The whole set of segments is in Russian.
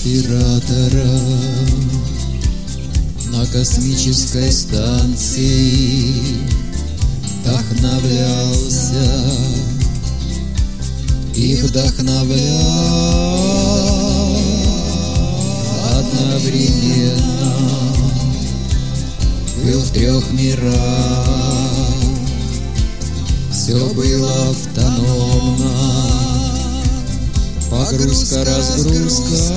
оператора на космической станции вдохновлялся и вдохновлял одновременно. Был в 3 мирах, все было автономно. Погрузка, разгрузка,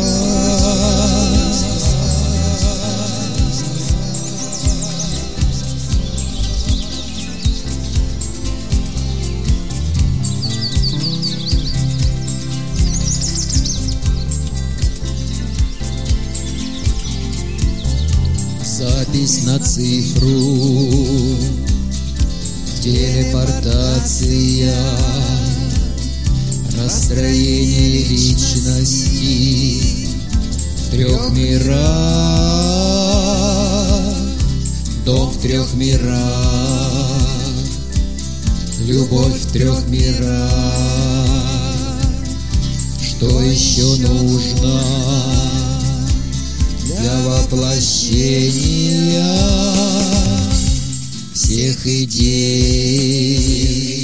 запись на цифру, телепортация, расстроение личности в 3 мирах, дом в 3 мирах, любовь в 3 мирах. Что еще нужно для воплощения всех идей?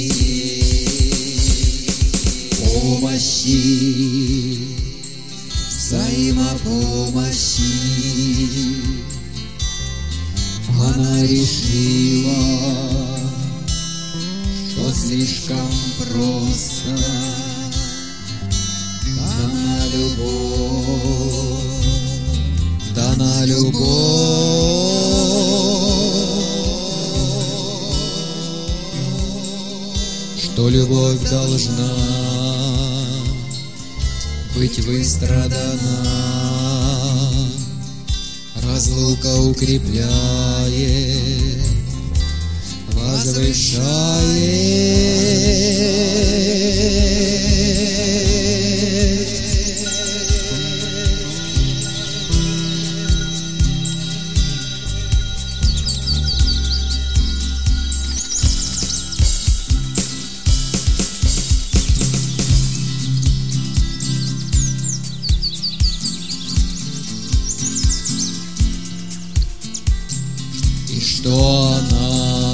Помощи, взаимопомощи. Она решила, что слишком просто дана любовь, дана любовь, что любовь должна быть выстрадана. Разлука укрепляет, возвышает. И что она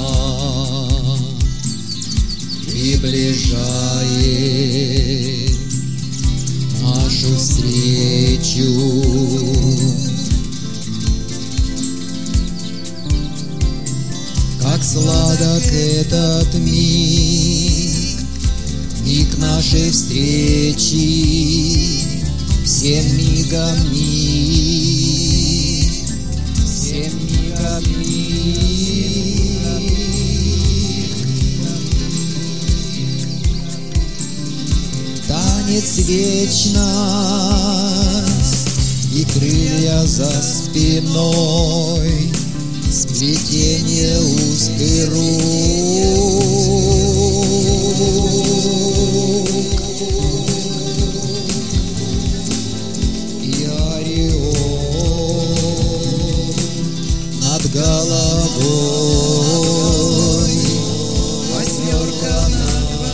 приближает нашу встречу, как сладок этот миг, миг нашей встречи, всем мигом миг, всем мигом миг. Танец вечность и крылья за спиной, сплетение уст и рук, и ореол над головой, 8 на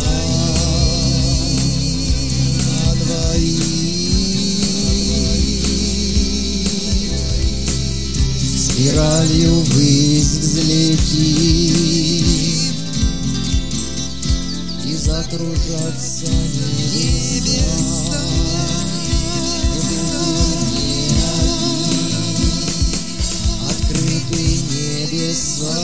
двоих, спиралью ввысь взлетит и закружатся небеса. Открытые небеса.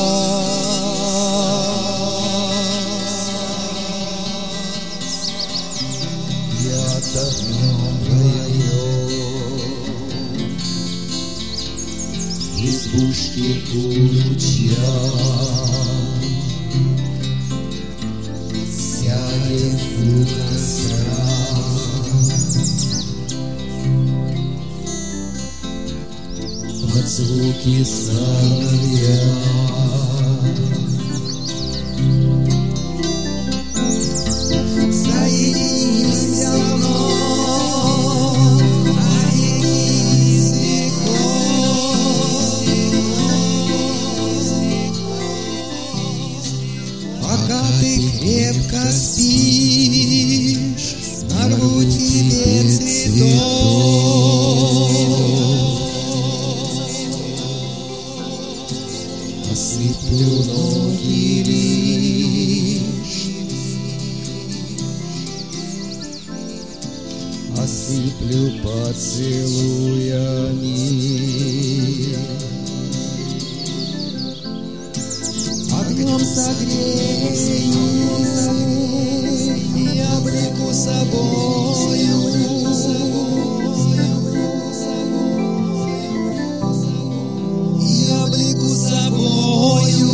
Я-то днем избушки куча, сядем у костра, под звуки соловья. Соединимся вновь, пока ты крепко спишь, нарву тебе цветов. целую ноги лишь, осыплю поцелуями. Огнем согрею и облеку собою, и облеку собою,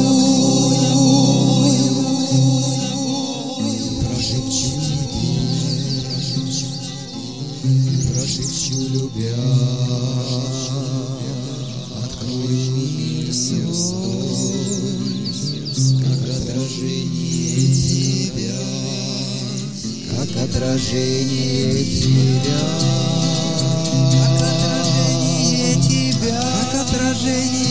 прошепчу любя, открою мир свой, как отражение тебя, как отражение тебя, как отражение тебя, как отражение